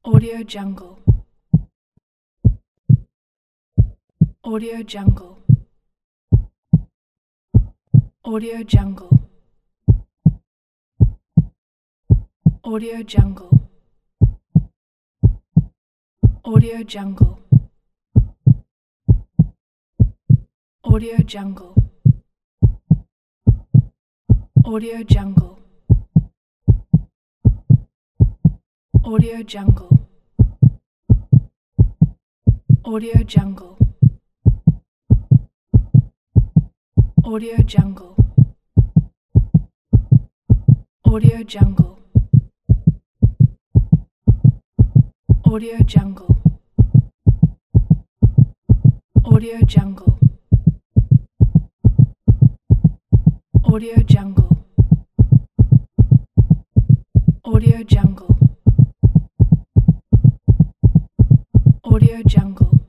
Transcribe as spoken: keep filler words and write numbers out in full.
Audio Jungle. Audio Jungle. Audio Jungle. Audio Jungle. Audio Jungle. Audio Jungle. Audio Jungle. Audio Jungle. Audio Jungle. Audio Jungle. Audio Jungle. Audio Jungle. Audio Jungle. Audio Jungle. Audio Jungle. Audio Jungle.